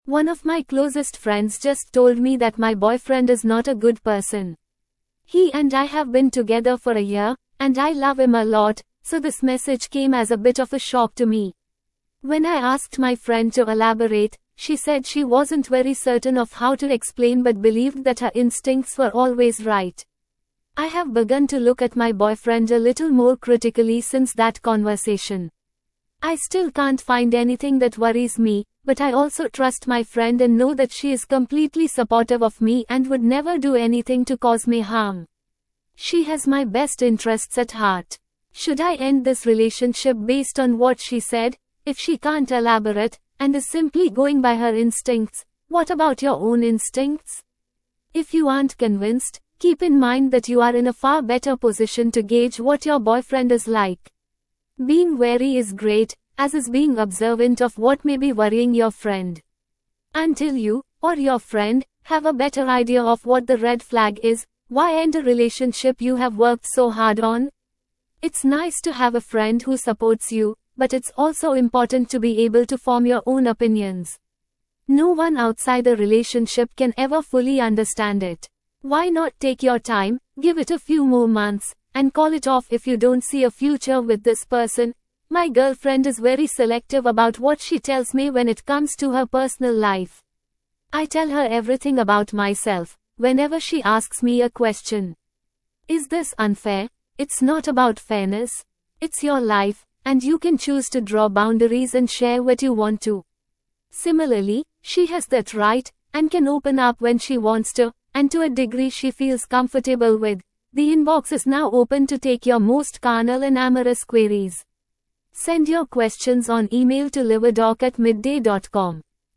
One of my closest friends just told me that my boyfriend is not a good person. He and I have been together for a year, and I love him a lot, so this message came as a bit of a shock to me. When I asked my friend to elaborate, she said she wasn't very certain of how to explain but believed that her instincts were always right. I have begun to look at my boyfriend a little more critically since that conversation. I still can't find anything that worries me, but I also trust my friend and know that she is completely supportive of me and would never do anything to cause me harm. She has my best interests at heart. Should I end this relationship based on what she said? If she can't elaborate, and is simply going by her instincts, what about your own instincts? If you aren't convinced, keep in mind that you are in a far better position to gauge what your boyfriend is like. Being wary is great, as is being observant of what may be worrying your friend. Until you, or your friend, have a better idea of what the red flag is, why end a relationship you have worked so hard on? It's nice to have a friend who supports you, but it's also important to be able to form your own opinions. No one outside a relationship can ever fully understand it. Why not take your time, give it a few more months, and call it off if you don't see a future with this person? My girlfriend is very selective about what she tells me when it comes to her personal life. I tell her everything about myself, whenever she asks me a question. Is this unfair? It's not about fairness. It's your life, and you can choose to draw boundaries and share what you want to. Similarly, she has that right, and can open up when she wants to, and to a degree she feels comfortable with. The inbox is now open to take your most carnal and amorous queries. Send your questions on email to liverdoc@midday.com.